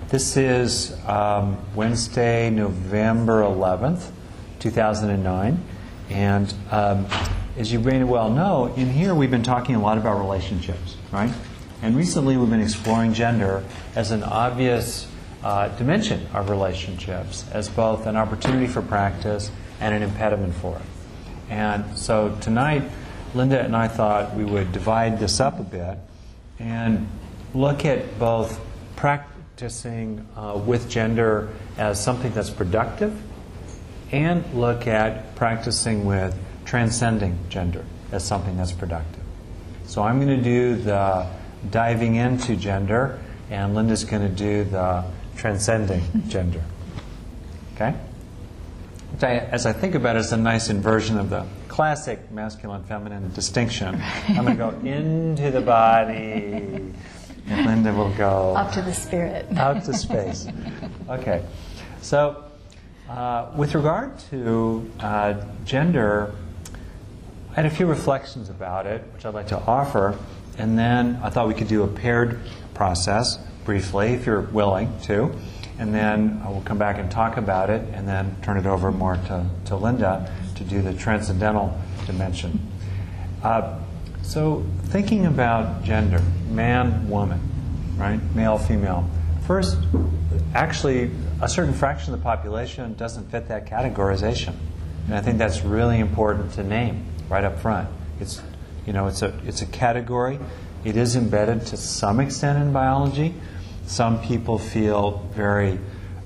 This is Wednesday, November 11th, 2009. And as you very well know, in here we've been talking a lot about relationships, right? And recently we've been exploring gender as an obvious dimension of relationships, as both an opportunity for practice and an impediment for it. And so tonight, Linda and I thought we would divide this up a bit and look at both practicing with gender as something that's productive and look at practicing with transcending gender as something that's productive. So I'm going to do the diving into gender, and Linda's going to do the transcending gender. Okay? Which as I think about it, is a nice inversion of the classic masculine-feminine distinction. I'm going to go into the body, and Linda will go up to the spirit, out to space. Okay. So, with regard to gender, I had a few reflections about it, which I'd like to offer, and then I thought we could do a paired process briefly, if you're willing to, and then I will come back and talk about it, and then turn it over more to Linda to do the transcendental dimension. So, thinking about gender, man, woman, right? Male, female. First, actually, a certain fraction of the population doesn't fit that categorization. And I think that's really important to name right up front. It's a category. It is embedded to some extent in biology. Some people feel very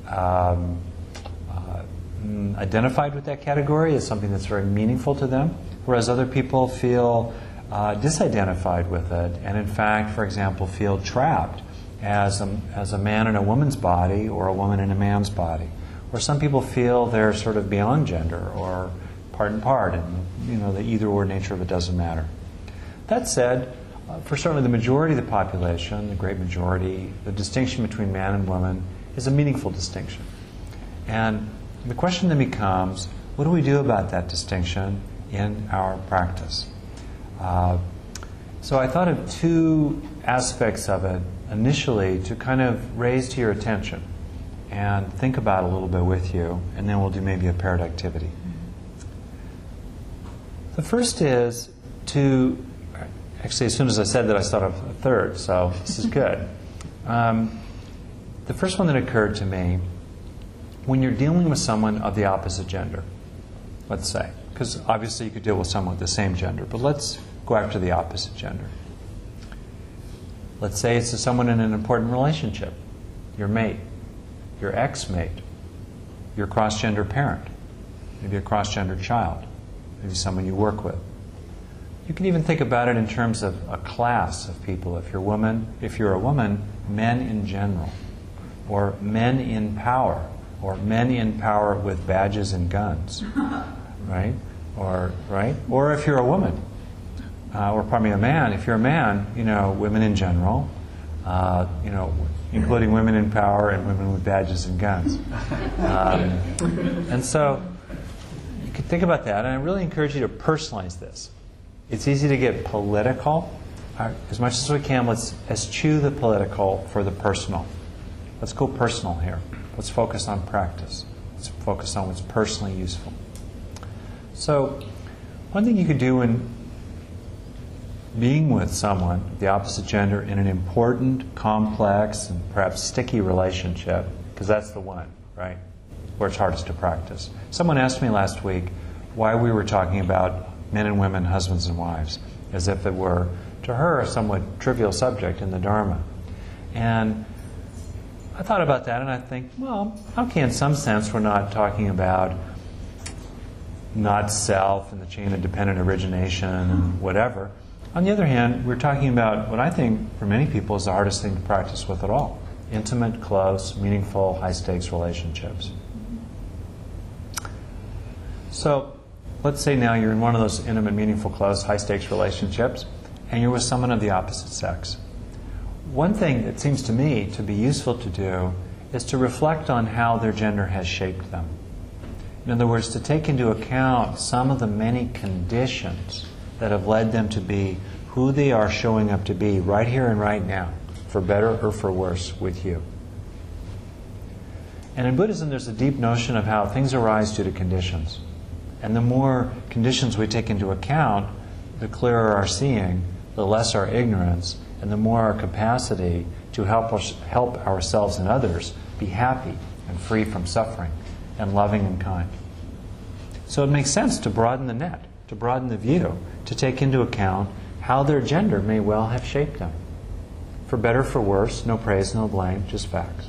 identified with that category as something that's very meaningful to them, whereas other people feel disidentified with it, and in fact, for example, feel trapped as a man in a woman's body or a woman in a man's body. Or some people feel they're sort of beyond gender or part and part, and the either or nature of it doesn't matter. That said, for certainly the majority of the population, the great majority, the distinction between man and woman is a meaningful distinction. And the question then becomes, what do we do about that distinction in our practice? So I thought of two aspects of it initially to kind of raise to your attention and think about a little bit with you, and then we'll do maybe a paired activity. The first is to, actually as soon as I said that I thought of a third, so this is good. The first one that occurred to me, when you're dealing with someone of the opposite gender, let's say, because obviously you could deal with someone with the same gender, but let's go after the opposite gender. Let's say it's to someone in an important relationship, your mate, your ex-mate, your cross-gender parent, maybe a cross-gender child, maybe someone you work with. You can even think about it in terms of a class of people. If you're a woman, men in general, or men in power, or men in power with badges and guns, right? Or if you're a woman, or probably a man. If you're a man, women in general, including women in power and women with badges and guns. And so you can think about that, and I really encourage you to personalize this. It's easy to get political. As much as we can, let's eschew the political for the personal. Let's go personal here. Let's focus on practice. Let's focus on what's personally useful. So, one thing you could do in being with someone of the opposite gender in an important, complex, and perhaps sticky relationship, because that's the one, right, where it's hardest to practice. Someone asked me last week why we were talking about men and women, husbands and wives, as if it were, to her, a somewhat trivial subject in the Dharma. And I thought about that, and I think, well, okay, in some sense we're not talking about not self and the chain of dependent origination and whatever. On the other hand, we're talking about what I think for many people is the hardest thing to practice with at all. Intimate, close, meaningful, high-stakes relationships. So, let's say now you're in one of those intimate, meaningful, close, high-stakes relationships, and you're with someone of the opposite sex. One thing that seems to me to be useful to do is to reflect on how their gender has shaped them. In other words, to take into account some of the many conditions that have led them to be who they are showing up to be right here and right now, for better or for worse, with you. And in Buddhism, there's a deep notion of how things arise due to conditions. And the more conditions we take into account, the clearer our seeing, the less our ignorance, and the more our capacity to help ourselves and others be happy and free from suffering and loving and kind. So it makes sense to broaden the net, to broaden the view, to take into account how their gender may well have shaped them. For better, for worse, no praise, no blame, just facts.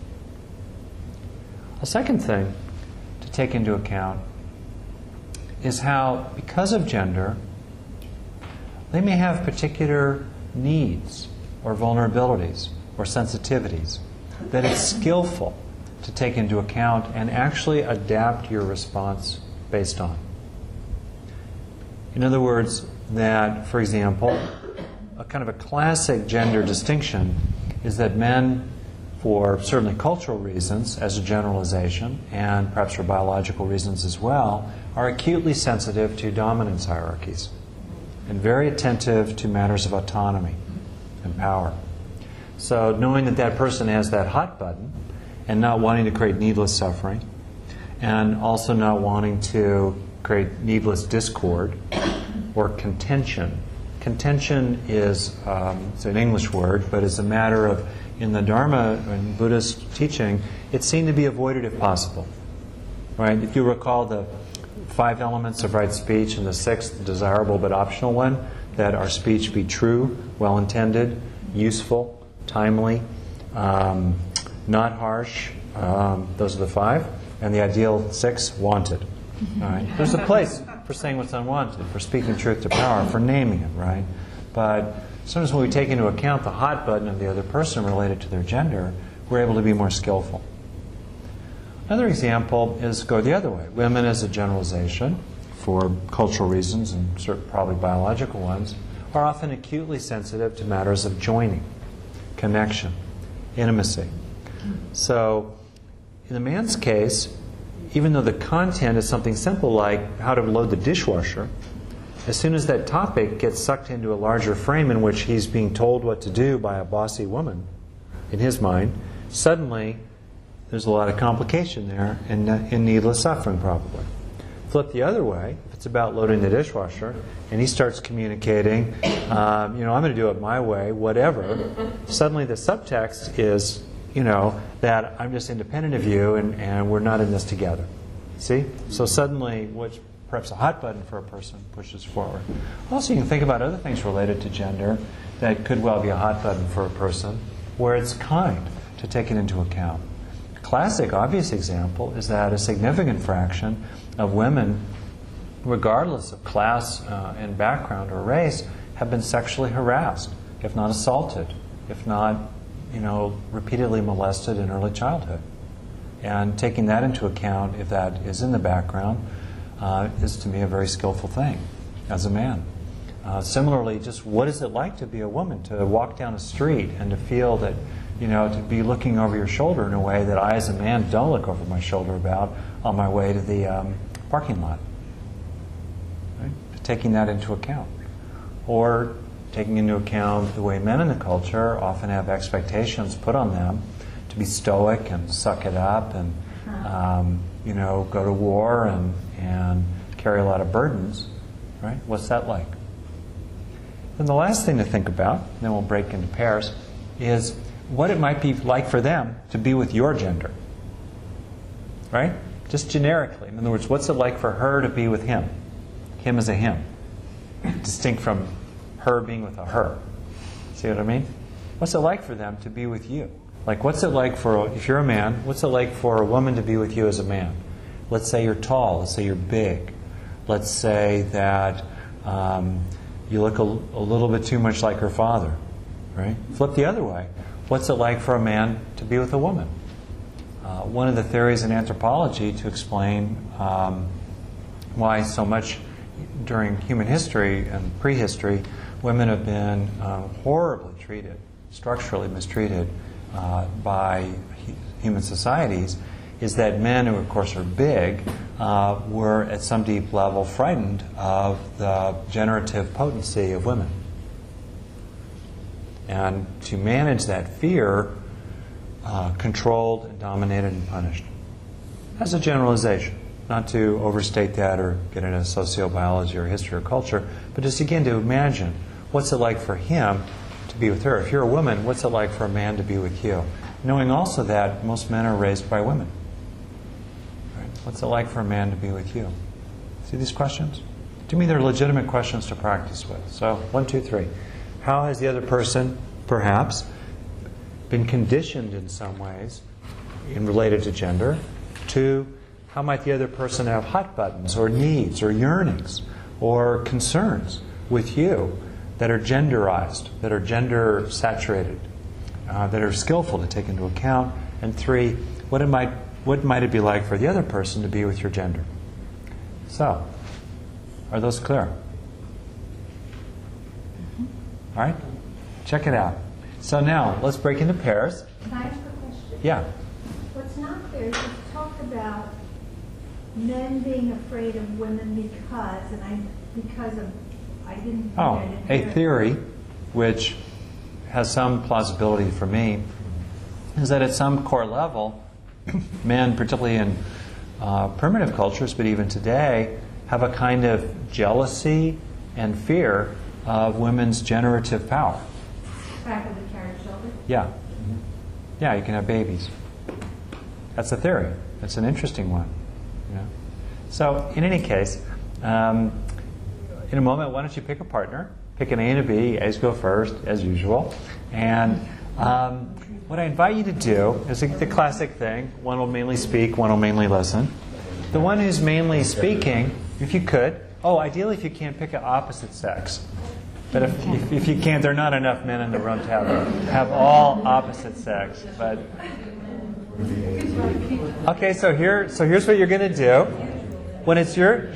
A second thing to take into account is how, because of gender, they may have particular needs or vulnerabilities or sensitivities that it's skillful to take into account and actually adapt your response based on. In other words, that, for example, a kind of a classic gender distinction is that men, for certainly cultural reasons, as a generalization, and perhaps for biological reasons as well, are acutely sensitive to dominance hierarchies and very attentive to matters of autonomy and power. So knowing that that person has that hot button and not wanting to create needless suffering and also not wanting to create needless discord or contention. Contention is it's an English word, but it's a matter of, in the Dharma and Buddhist teaching, it's seen to be avoided if possible. Right? If you recall the 5 elements of right speech and the 6th desirable but optional one, that our speech be true, well-intended, useful, timely, not harsh. Those are the 5. And the ideal 6, wanted. All right? There's a place for saying what's unwanted, for speaking truth to power, for naming it, right? But sometimes when we take into account the hot button of the other person related to their gender, we're able to be more skillful. Another example is go the other way. Women, as a generalization, for cultural reasons and probably biological ones, are often acutely sensitive to matters of joining, connection, intimacy. So, in the man's case, even though the content is something simple like how to load the dishwasher, as soon as that topic gets sucked into a larger frame in which he's being told what to do by a bossy woman, in his mind, suddenly there's a lot of complication there and needless suffering probably. Flip the other way, if it's about loading the dishwasher, and he starts communicating, I'm going to do it my way, whatever, suddenly the subtext is, that I'm just independent of you and we're not in this together. See? So suddenly, which perhaps a hot button for a person pushes forward. Also, you can think about other things related to gender that could well be a hot button for a person, where it's kind to take it into account. A classic, obvious example is that a significant fraction of women, regardless of class and background or race, have been sexually harassed, if not assaulted, if not repeatedly molested in early childhood. And taking that into account, if that is in the background, is to me a very skillful thing as a man. Similarly, just what is it like to be a woman, to walk down a street and to feel that, to be looking over your shoulder in a way that I as a man don't look over my shoulder about on my way to the parking lot. Right? Taking that into account. Or taking into account the way men in the culture often have expectations put on them to be stoic and suck it up and, go to war and carry a lot of burdens. Right? What's that like? And the last thing to think about, and then we'll break into pairs, is what it might be like for them to be with your gender. Right? Just generically. In other words, what's it like for her to be with him? Him as a him. Distinct from her being with a her. See what I mean? What's it like for them to be with you? Like, what's it like if you're a man, what's it like for a woman to be with you as a man? Let's say you're tall. Let's say you're big. Let's say that you look a little bit too much like her father. Right? Flip the other way. What's it like for a man to be with a woman? One of the theories in anthropology to explain why so much during human history and prehistory women have been horribly treated, structurally mistreated by human societies, is that men, who of course are big, were at some deep level frightened of the generative potency of women. And to manage that fear, controlled and dominated and punished. As a generalization, not to overstate that or get into sociobiology or history or culture, but just again to imagine what's it like for him to be with her. If you're a woman, what's it like for a man to be with you? Knowing also that most men are raised by women. Right? What's it like for a man to be with you? See these questions? To me, they're legitimate questions to practice with. So, 1, 2, 3. How has the other person, perhaps, been conditioned in some ways in related to gender? 2, how might the other person have hot buttons or needs or yearnings or concerns with you that are genderized, that are gender saturated, that are skillful to take into account? And 3, what might it be like for the other person to be with your gender? So, are those clear? All right? Check it out. So now, let's break into pairs. Can I ask a question? Yeah. What's not clear is you talked about men being afraid of women because I didn't. Oh, a theory which has some plausibility for me is that at some core level, men, particularly in primitive cultures, but even today, have a kind of jealousy and fear of women's generative power. The fact that they carry children? Yeah. Yeah, you can have babies. That's a theory. That's an interesting one. You know? So, in any case, in a moment, why don't you pick a partner? Pick an A and a B. A's go first, as usual. And what I invite you to do is the classic thing. One will mainly speak, one will mainly listen. The one who's mainly speaking, if you could, ideally if you can't, pick an opposite sex. But if you can't, there are not enough men in the room to have all opposite sex. But okay, so here's what you're going to do. When it's your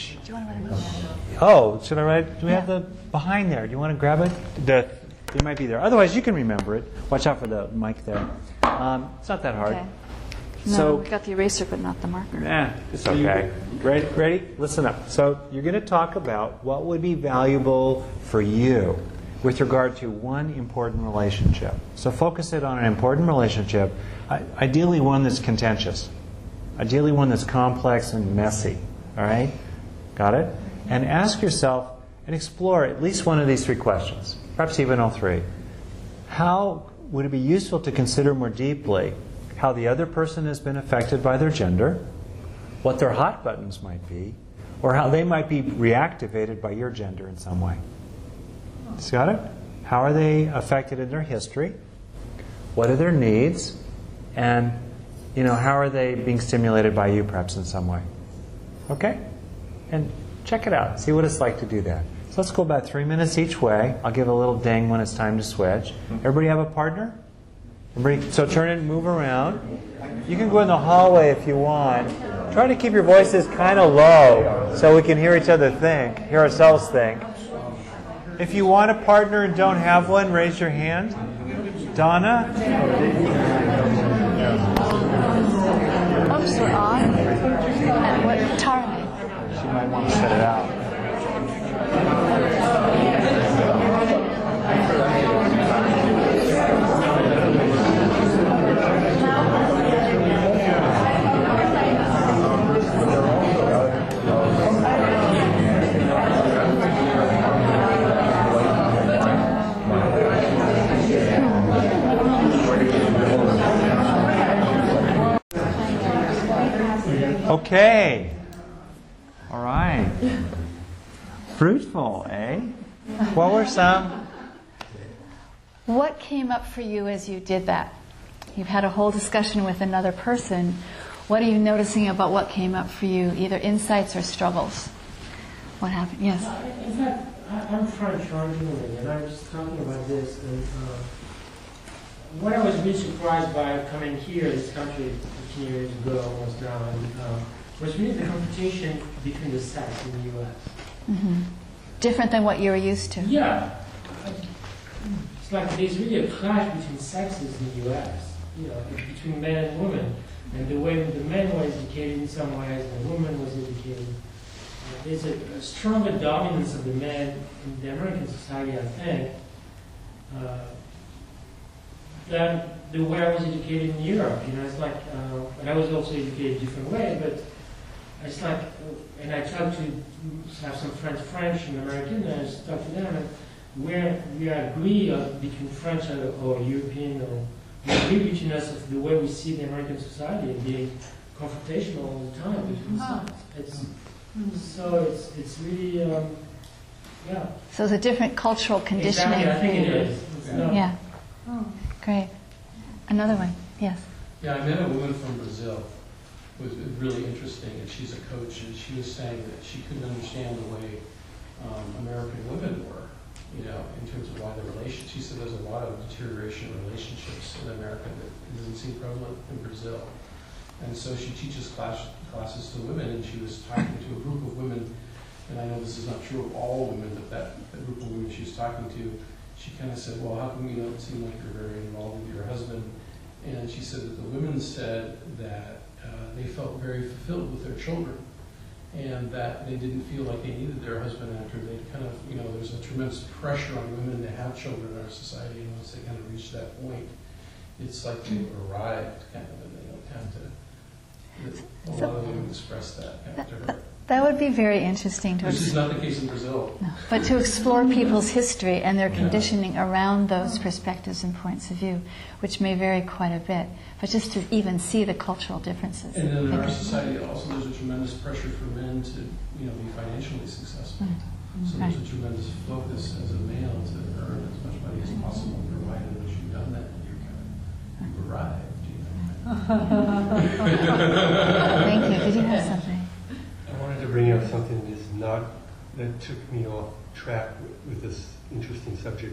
should I write? Do we have the behind there? Do you want to grab it? It might be there. Otherwise, you can remember it. Watch out for the mic there. It's not that hard. Okay. No, we got the eraser, but not the marker. It's okay. Ready? Listen up. So you're going to talk about what would be valuable for you with regard to one important relationship. So focus it on an important relationship, ideally one that's contentious, ideally one that's complex and messy. All right? Got it? And ask yourself and explore at least one of these 3 questions, perhaps even all 3. How would it be useful to consider more deeply how the other person has been affected by their gender, what their hot buttons might be, or how they might be reactivated by your gender in some way? Got it? How are they affected in their history? What are their needs? And, how are they being stimulated by you perhaps in some way? Okay? And check it out. See what it's like to do that. So let's go about 3 minutes each way. I'll give a little ding when it's time to switch. Everybody have a partner? So turn and move around. You can go in the hallway if you want. Try to keep your voices kind of low so we can hear each other think, hear ourselves think. If you want a partner and don't have one, raise your hand. Donna? Oops, we're on. And what time? She might want to set it out. Okay. All right. Fruitful, eh? What were some? What came up for you as you did that? You've had a whole discussion with another person. What are you noticing about what came up for you, either insights or struggles? What happened? Yes? I'm French originally, and I was talking about this. And, what I was really surprised by coming here, this country 15 years ago, almost now, was really the competition between the sex in the U.S. Mm-hmm. Different than what you were used to. Yeah. It's like there's really a clash between sexes in the U.S., between men and women. And the way the men were educated in some ways, and the woman was educated. There's a stronger dominance of the men in the American society, I think, than the way I was educated in Europe. It's like, but I was also educated a different way. But it's like, and I tried to have some French and American, and I just talk to them, and where we agree between French or European, or we agree between us of the way we see the American society and being confrontational all the time between sides. It's really, yeah. So it's a different cultural conditioning. Exactly, I think it is. Yeah. Great. Another one. Yes. Yeah, I met a woman from Brazil who was really interesting, and she's a coach, and she was saying that she couldn't understand the way American women were, in terms of why the relationship. She said there's a lot of deterioration in relationships in America that doesn't seem prevalent in Brazil. And so she teaches classes to women, and she was talking to a group of women, and I know this is not true of all women, but that group of women she was talking to, she kind of said, well, how come you don't seem like you're very involved with your husband? And she said that the women said that they felt very fulfilled with their children, and that they didn't feel like they needed their husband after they kind of, there's a tremendous pressure on women to have children in our society, and once they kind of reach that point, it's like they've arrived, kind of, and they don't have to. A lot of women express that kind of to her. That would be very interesting to This is not the case in Brazil. No. But to explore people's history and their conditioning around those perspectives and points of view, which may vary quite a bit, but just to even see the cultural differences. And then in our society also there's a tremendous pressure for men to be financially successful. So there's a tremendous focus as a male to earn as much money as possible, provided that you've done that and you've arrived. Thank you. Did you have something? I wanted to bring up something that took me off track with this interesting subject.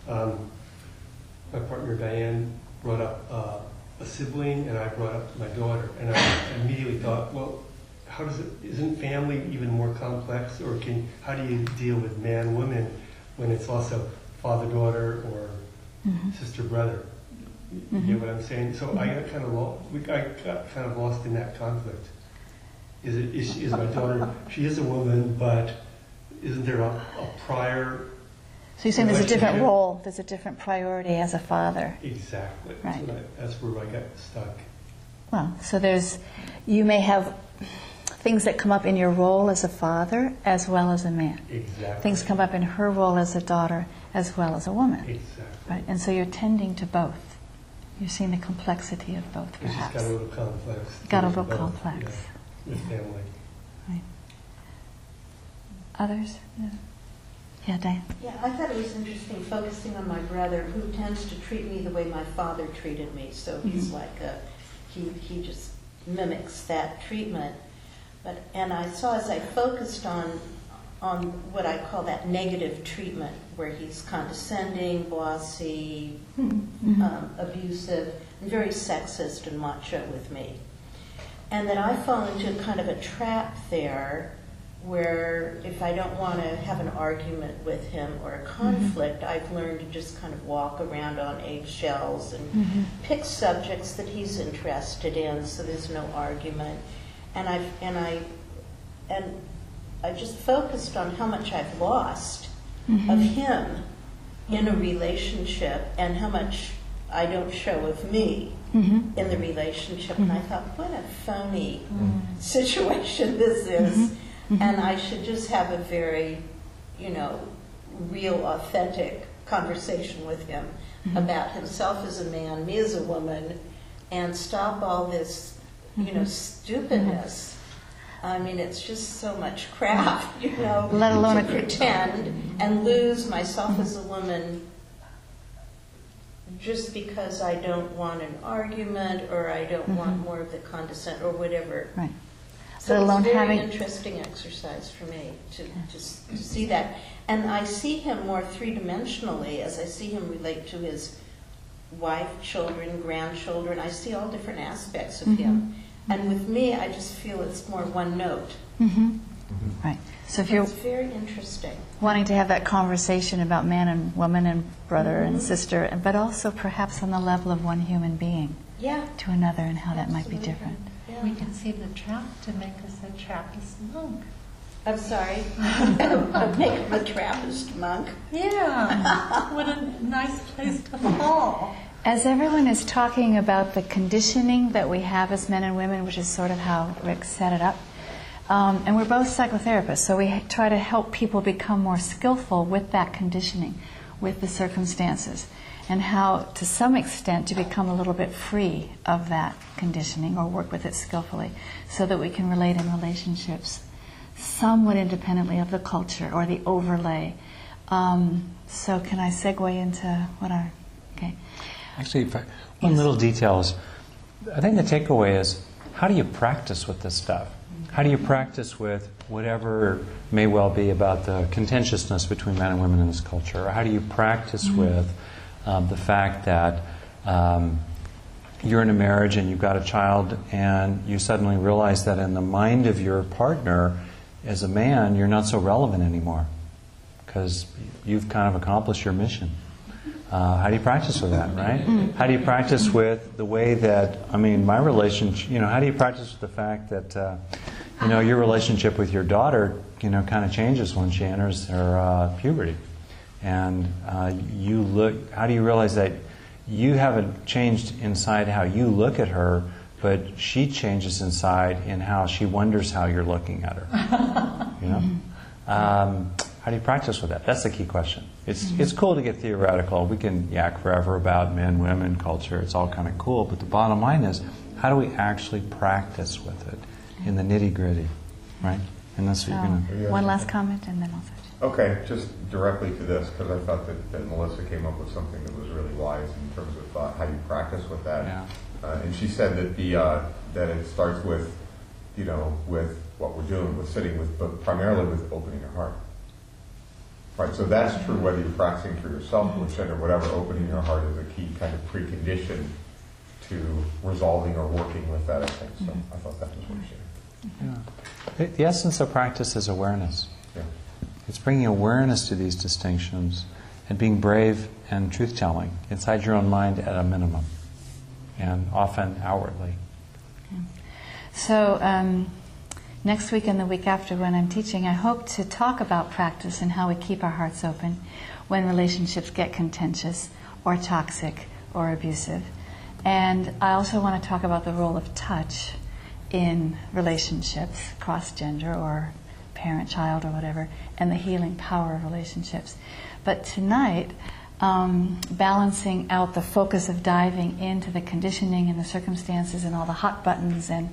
My partner Diane brought up a sibling, and I brought up my daughter, and I immediately thought, well, isn't family even more complex, or how do you deal with man-woman when it's also father-daughter or sister-brother? You get what I'm saying? So I got kind of lost in that conflict. Is my daughter? She is a woman, but isn't there a prior? So you're saying there's a different role, there's a different priority as a father. Exactly. Right. So that's where I got stuck. Well, so you may have things that come up in your role as a father as well as a man. Exactly. Things come up in her role as a daughter as well as a woman. Exactly. Right, and so you're tending to both. You're seeing the complexity of both, It's perhaps. just got a little complex. Got a little Both, complex. yeah, with family. Right. Others? Yeah, Diane. Yeah, I thought it was interesting focusing on my brother, who tends to treat me the way my father treated me. So he's like he just mimics that treatment. And I saw, as I focused on what I call that negative treatment, where he's condescending, bossy, abusive, and very sexist and macho with me. And that I fall into kind of a trap there, where if I don't want to have an argument with him or a conflict, I've learned to just kind of walk around on eggshells and pick subjects that he's interested in, so there's no argument. And I just focused on how much I've lost of him in a relationship, and how much I don't show of me in the relationship. And I thought, what a phony situation this is. And I should just have a very, real, authentic conversation with him about himself as a man, me as a woman, and stop all this, stupidness. I mean, it's just so much crap, Let alone to pretend and lose myself as a woman just because I don't want an argument, or I don't want more of the condescent or whatever. Right. So Let alone it's a very having interesting exercise for me to see that. And I see him more three-dimensionally as I see him relate to his wife, children, grandchildren. I see all different aspects of him. And with me, I just feel it's more one note. Right. So if you're It's very interesting. wanting to have that conversation about man and woman and brother and sister, but also perhaps on the level of one human being Yeah. to another, and how that might be Absolutely. different. Yeah. We can see the trap to make us a Trappist monk. I'm sorry. Make him a Trappist monk. Yeah. What a nice place to fall. As everyone is talking about the conditioning that we have as men and women, which is sort of how Rick set it up, and we're both psychotherapists, so we try to help people become more skillful with that conditioning, with the circumstances, and how, to some extent, to become a little bit free of that conditioning or work with it skillfully so that we can relate in relationships somewhat independently of the culture or the overlay. So can I segue into what our... Okay. Actually, one little detail is, I think the takeaway is, how do you practice with this stuff? How do you practice with whatever may well be about the contentiousness between men and women in this culture? Or how do you practice with the fact that you're in a marriage and you've got a child and you suddenly realize that in the mind of your partner, as a man, you're not so relevant anymore because you've kind of accomplished your mission. How do you practice with that, right? How do you practice with the way that, I mean, my relationship, how do you practice with the fact that, your relationship with your daughter, kind of changes when she enters her puberty? And how do you realize that you haven't changed inside how you look at her, but she changes inside in how she wonders how you're looking at her? How do you practice with that? That's the key question. It's cool to get theoretical. We can yak forever about men, women, culture. It's all kind of cool. But the bottom line is, how do we actually practice with it in the nitty-gritty, right? And that's what you're going to... One last comment and then I'll switch. Okay, just directly to this, because I thought that Melissa came up with something that was really wise in terms of how you practice with that. Yeah. And she said that that it starts with, with what we're doing, with sitting with, but primarily with opening your heart. Right, so that's true whether you're practicing for yourself, which or whatever, opening your heart is a key kind of precondition to resolving or working with that, I think. So I thought that was what she said. Yeah. The essence of practice is awareness. Yeah. It's bringing awareness to these distinctions and being brave and truth-telling inside your own mind at a minimum, and often outwardly. Okay. So next week and the week after when I'm teaching, I hope to talk about practice and how we keep our hearts open when relationships get contentious or toxic or abusive. And I also want to talk about the role of touch in relationships, cross-gender or parent-child or whatever, and the healing power of relationships. But tonight, balancing out the focus of diving into the conditioning and the circumstances and all the hot buttons and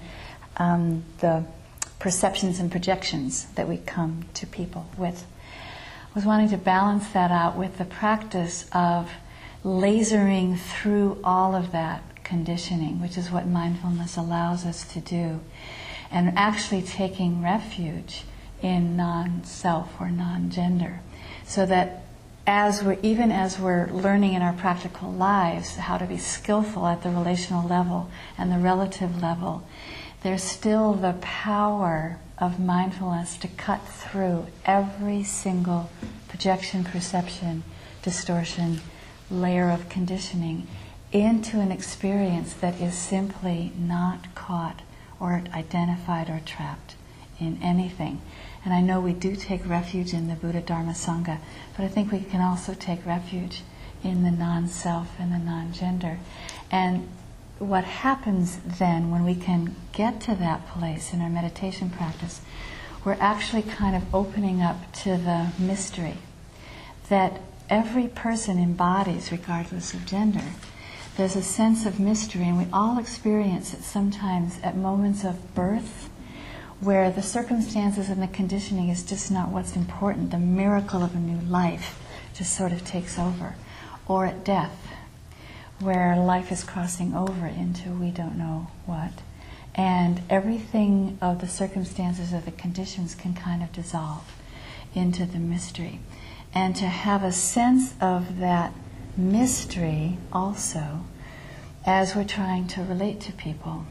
the perceptions and projections that we come to people with, was wanting to balance that out with the practice of lasering through all of that conditioning, which is what mindfulness allows us to do, and actually taking refuge in non-self or non-gender, so that even as we're learning in our practical lives how to be skillful at the relational level and the relative level, there's still the power of mindfulness to cut through every single projection, perception, distortion, layer of conditioning into an experience that is simply not caught or identified or trapped in anything. And I know we do take refuge in the Buddha Dharma Sangha, but I think we can also take refuge in the non-self and the non-gender. And what happens then when we can get to that place in our meditation practice, we're actually kind of opening up to the mystery that every person embodies regardless of gender. There's a sense of mystery, and we all experience it sometimes at moments of birth, where the circumstances and the conditioning is just not what's important. The miracle of a new life just sort of takes over. Or at death, where life is crossing over into we don't know what. And everything of the circumstances or the conditions can kind of dissolve into the mystery. And to have a sense of that mystery also as we're trying to relate to people.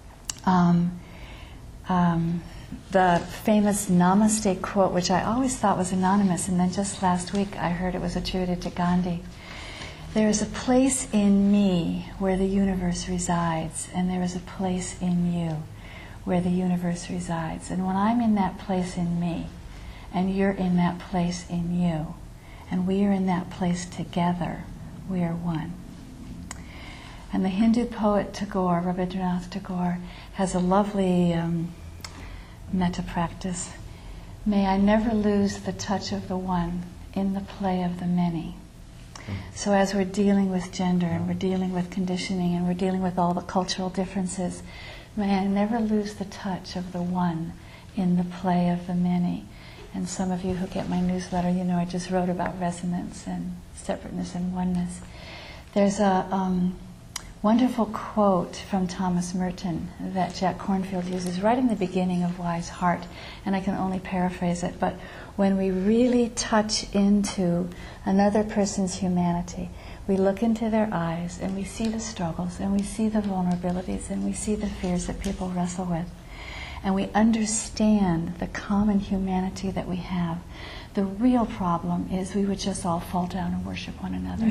The famous Namaste quote, which I always thought was anonymous, and then just last week I heard it was attributed to Gandhi. There is a place in me where the universe resides, and there is a place in you where the universe resides. And when I'm in that place in me, and you're in that place in you, and we are in that place together, we are one. And the Hindu poet Tagore, Rabindranath Tagore, has a lovely metta practice. May I never lose the touch of the one in the play of the many. So as we're dealing with gender and we're dealing with conditioning and we're dealing with all the cultural differences, may I never lose the touch of the one in the play of the many. And some of you who get my newsletter, you know I just wrote about resonance and separateness and oneness. There's a wonderful quote from Thomas Merton that Jack Kornfield uses right in the beginning of Wise Heart, and I can only paraphrase it, but when we really touch into another person's humanity, we look into their eyes and we see the struggles and we see the vulnerabilities and we see the fears that people wrestle with, and we understand the common humanity that we have. The real problem is we would just all fall down and worship one another.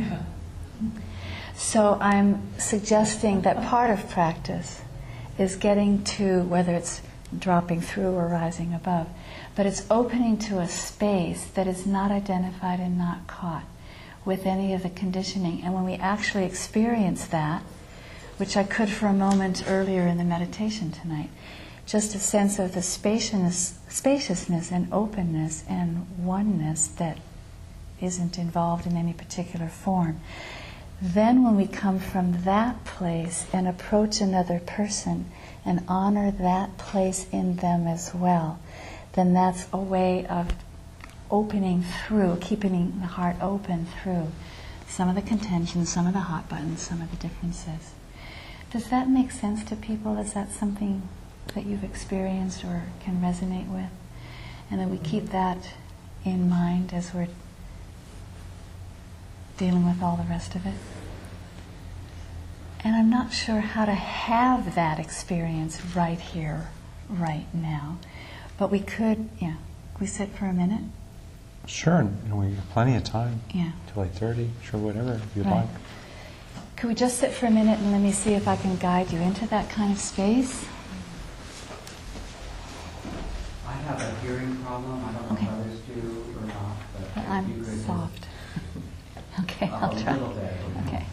So I'm suggesting that part of practice is getting to, whether it's dropping through or rising above, but it's opening to a space that is not identified and not caught with any of the conditioning. And when we actually experience that, which I could for a moment earlier in the meditation tonight, just a sense of the spaciousness and openness and oneness that isn't involved in any particular form. Then when we come from that place and approach another person and honor that place in them as well, then that's a way of opening through, keeping the heart open through some of the contentions, some of the hot buttons, some of the differences. Does that make sense to people? Is that something that you've experienced or can resonate with? And then we keep that in mind as we're dealing with all the rest of it. And I'm not sure how to have that experience right here, right now. But we could, we sit for a minute? Sure, and we have plenty of time. Yeah. Till 8:30, sure, whatever, if you'd Right. like. Could we just sit for a minute and let me see if I can guide you into that kind of space? I have a hearing problem. I don't know Okay. if others do or not, but But if you I'm could soft. Okay, just, I'll a try. little bit. Okay.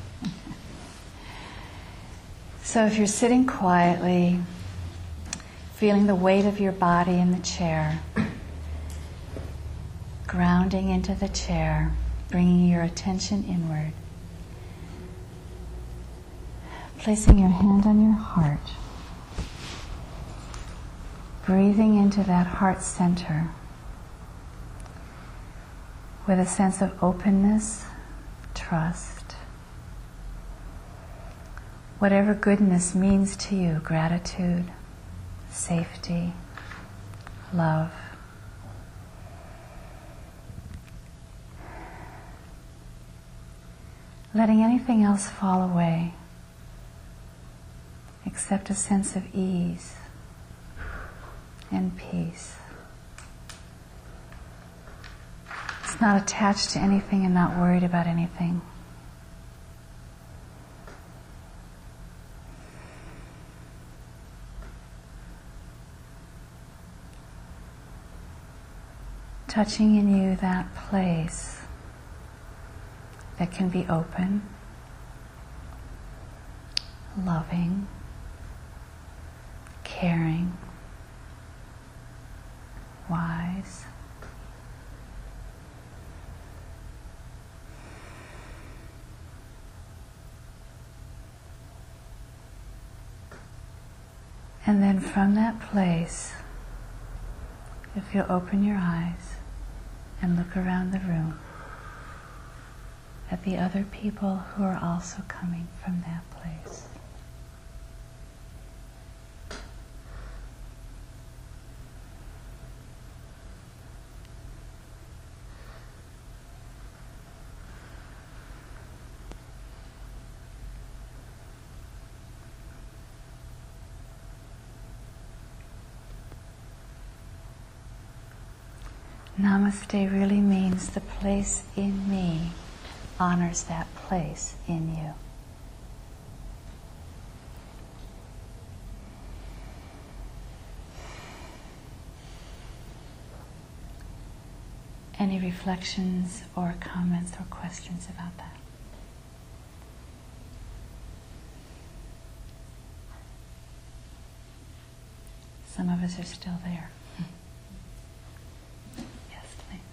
So if you're sitting quietly, feeling the weight of your body in the chair, grounding into the chair, bringing your attention inward, placing your hand on your heart, breathing into that heart center with a sense of openness, trust, whatever goodness means to you, gratitude, safety, love. Letting anything else fall away, except a sense of ease and peace. It's not attached to anything and not worried about anything. Touching in you that place that can be open, loving, caring, wise. And then from that place, if you'll open your eyes and look around the room at the other people who are also coming from that place. Namaste really means the place in me honors that place in you. Any reflections or comments or questions about that? Some of us are still there. Yes, Denise.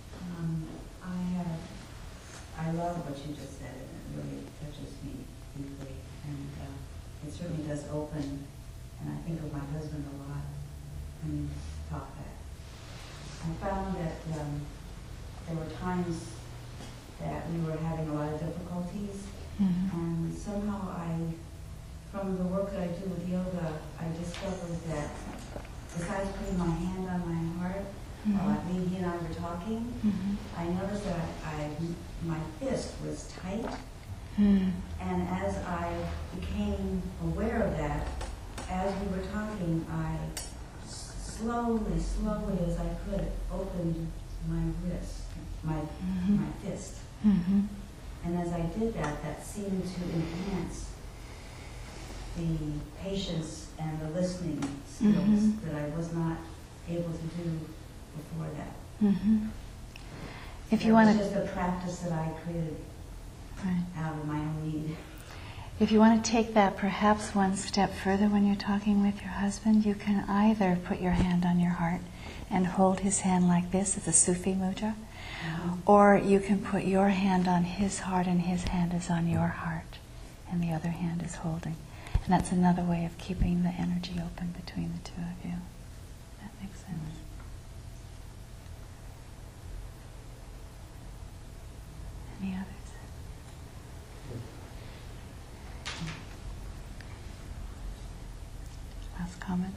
I love what you just said, and it really touches me deeply. And it certainly does open, and I think of my husband a lot when you talk that. I found that there were times that we were having a lot of difficulties, and somehow from the work that I do with yoga, I discovered that besides putting my hand on my heart, while he and I were talking, I noticed that my fist was tight, and as I became aware of that, as we were talking, I slowly as I could, opened my wrist, my fist. And as I did that, that seemed to enhance the patience and the listening skills that I was not able to do before that. If you It want was to, just a practice that I created out of my own need. if you want to take that perhaps one step further when you're talking with your husband, you can either put your hand on your heart and hold his hand like this, it's a Sufi mudra, or you can put your hand on his heart and his hand is on your heart and the other hand is holding. And that's another way of keeping the energy open between the two of you. That makes sense. Any others? Last comments?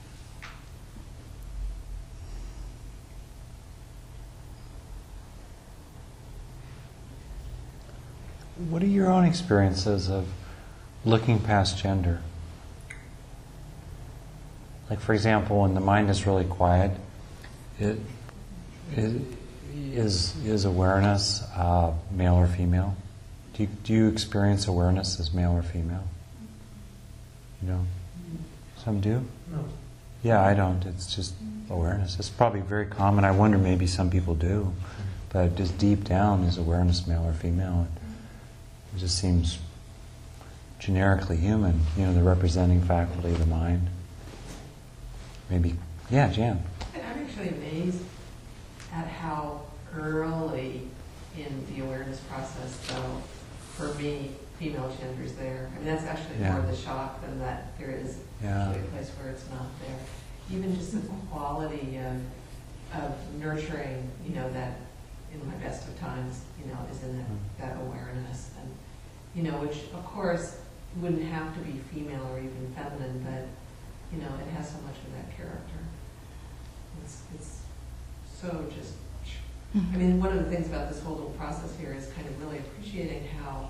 What are your own experiences of looking past gender? Like, for example, when the mind is really quiet, is awareness male or female? Do you experience awareness as male or female? You know? Some do? No. Yeah, I don't. It's just awareness. It's probably very common. I wonder maybe some people do. But just deep down, is awareness male or female? It just seems generically human, you know, the representing faculty of the mind. Maybe, yeah, Jan. I'm actually amazed at how early in the awareness process, though, for me, female gender is there. I mean, that's actually more of the shock than that there is actually a place where it's not there. Even just the quality of nurturing, you know, that in my best of times, you know, is in that awareness. And, you know, which, of course, wouldn't have to be female or even feminine, but, you know, it has so much of that character. It's so just, I mean, one of the things about this whole little process here is kind of really appreciating how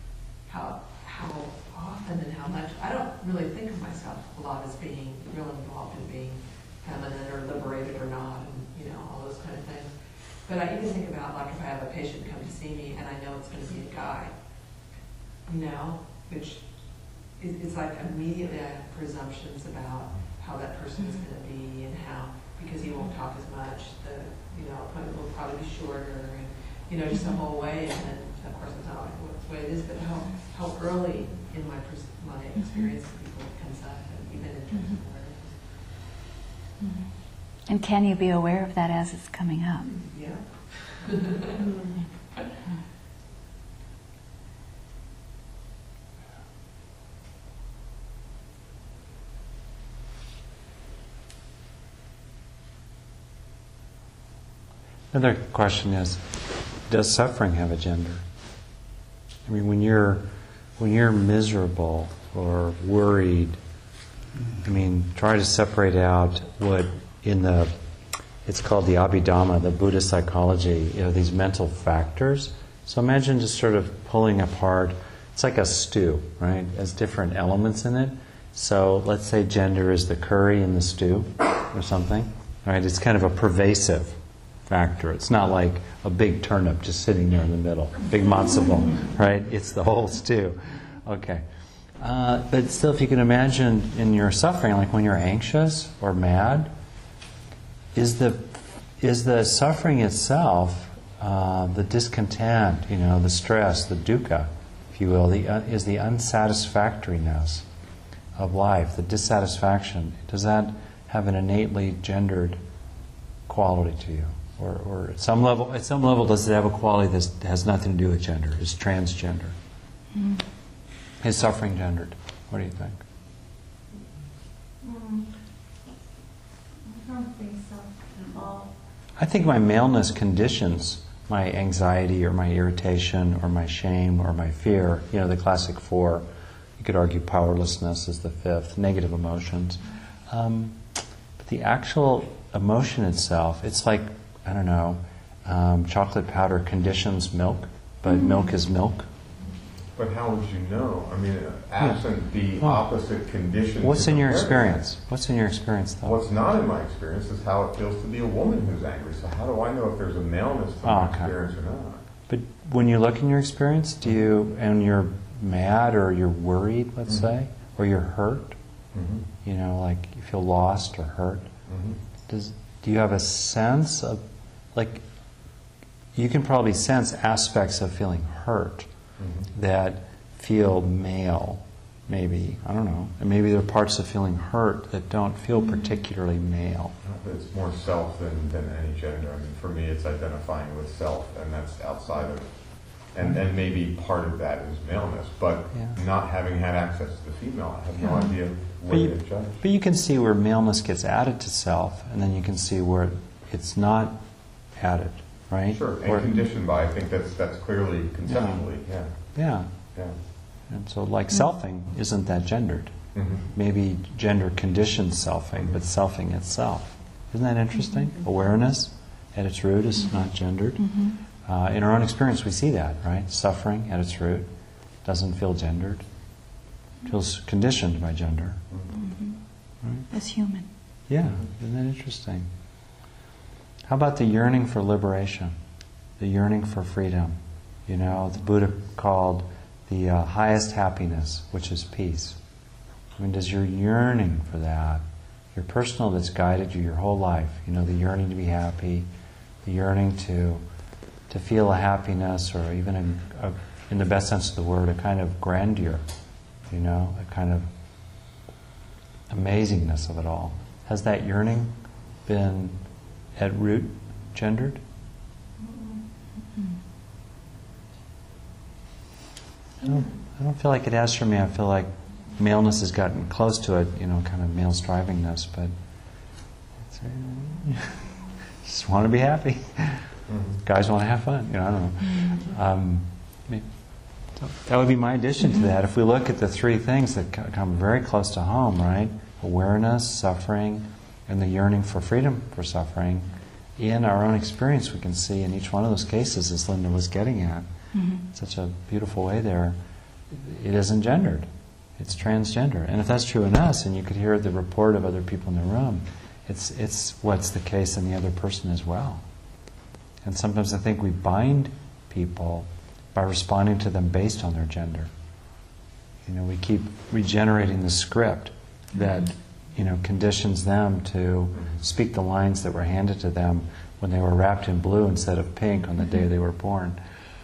often and how much, I don't really think of myself a lot as being real involved in being feminine or liberated or not, and, you know, all those kind of things. But I even think about, like, if I have a patient come to see me and I know it's going to be a guy, you know, which is like immediately I have presumptions about how that person is going to be and how, because he won't talk as much, the, you know, appointment will probably be shorter, and, you know, just the whole way. And then, of course, it's not like the way it is, but how early in my experience people it comes up, and even in terms of awareness. And can you be aware of that as it's coming up? Yeah. Another question is, does suffering have a gender? I mean, when you're miserable or worried, I mean, try to separate out what it's called the Abhidhamma, the Buddhist psychology, you know, these mental factors. So imagine just sort of pulling apart, it's like a stew, right? It has different elements in it. So let's say gender is the curry in the stew or something, right? It's kind of a pervasive factor. It's not like a big turnip just sitting there in the middle, big matzo ball, right? It's the whole stew. Okay. But still, if you can imagine in your suffering, like when you're anxious or mad, is the suffering itself, the discontent, you know, the stress, the dukkha, if you will, is the unsatisfactoriness of life, the dissatisfaction. Does that have an innately gendered quality to you, or at some level, does it have a quality that has nothing to do with gender? Is transgender? Is suffering gendered? What do you think? I don't think so. I think my maleness conditions my anxiety or my irritation or my shame or my fear. You know, the classic four. You could argue powerlessness is the fifth, negative emotions. But the actual emotion itself, it's like, I don't know, chocolate powder conditions milk, but milk is milk. But how would you know? I mean, absent the opposite conditions. What's in your experience? What's in your experience, though? What's not in my experience is how it feels to be a woman who's angry. So how do I know if there's a maleness to my experience or not? But when you look in your experience, and you're mad or you're worried, let's say, or you're hurt, you know, like you feel lost or hurt, do you have a sense of, like, you can probably sense aspects of feeling hurt that feel male, maybe, I don't know, and maybe there are parts of feeling hurt that don't feel particularly male. It's more self than any gender. I mean, for me, it's identifying with self, and that's outside of, and maybe part of that is maleness, but not having had access to the female, I have no idea where to judge. But you can see where maleness gets added to self, and then you can see where it's not added, right? Sure, and conditioned by, I think that's clearly conceptually, Yeah. And so, like, selfing isn't that gendered. Maybe gender conditions selfing, but selfing itself. Isn't that interesting? Awareness, at its root, is not gendered. In our own experience, we see that, right? Suffering, at its root, doesn't feel gendered. It feels conditioned by gender. Right? As human. Yeah, isn't that interesting? How about the yearning for liberation? The yearning for freedom? You know, the Buddha called the highest happiness, which is peace. I mean, does your yearning for that, your personal that's guided you your whole life, you know, the yearning to be happy, the yearning to feel a happiness, or even in the best sense of the word, a kind of grandeur, you know, a kind of amazingness of it all. Has that yearning been at root gendered? I don't feel like it has for me. I feel like maleness has gotten close to it, you know, kind of male strivingness, but it's, just want to be happy. Guys want to have fun, you know, I don't know. So that would be my addition to that. If we look at the three things that come very close to home, right? Awareness, suffering, and the yearning for freedom for suffering. In our own experience, we can see in each one of those cases, as Linda was getting at, such a beautiful way there, it isn't gendered. It's transgender. And if that's true in us, and you could hear the report of other people in the room, it's what's the case in the other person as well. And sometimes I think we bind people by responding to them based on their gender. You know, we keep regenerating the script that, you know, conditions them to speak the lines that were handed to them when they were wrapped in blue instead of pink on the day they were born.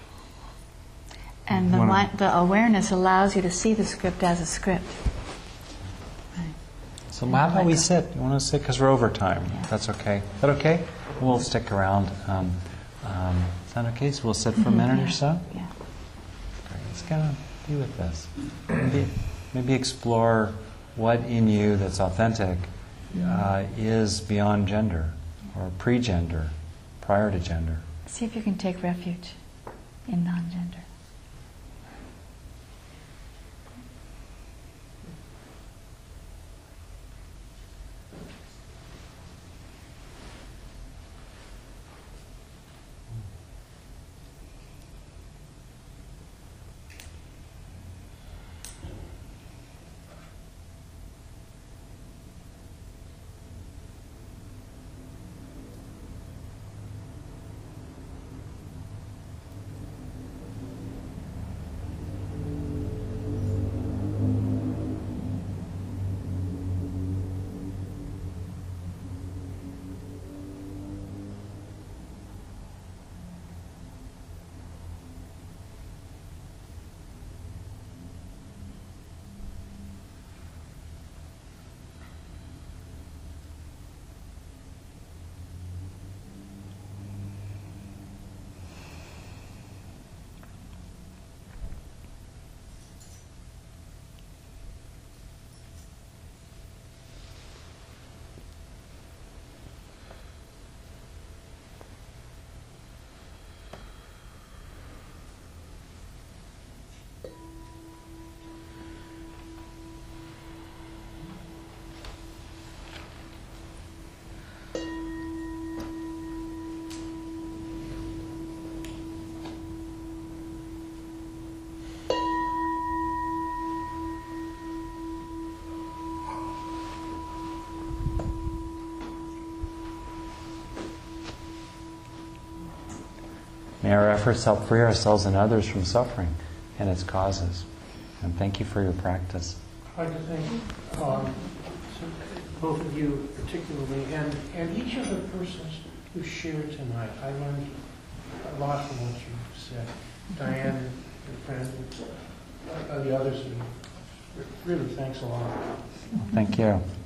And the awareness allows you to see the script as a script. Right. So how about we sit? You want to sit? Because we're over time. Yeah. That's okay. Is that okay? We'll stick around. Is that okay? So we'll sit for a minute or so? Yeah. Great. Let's kind of be with this. Maybe explore what in you that's authentic is beyond gender or pre-gender, prior to gender. See if you can take refuge in non-gender. May our efforts help free ourselves and others from suffering and its causes. And thank you for your practice. I'd like to thank both of you particularly, and each of the persons who shared tonight. I learned a lot from what you said. Diane, your friend, and the others. Really, thanks a lot. Thank you.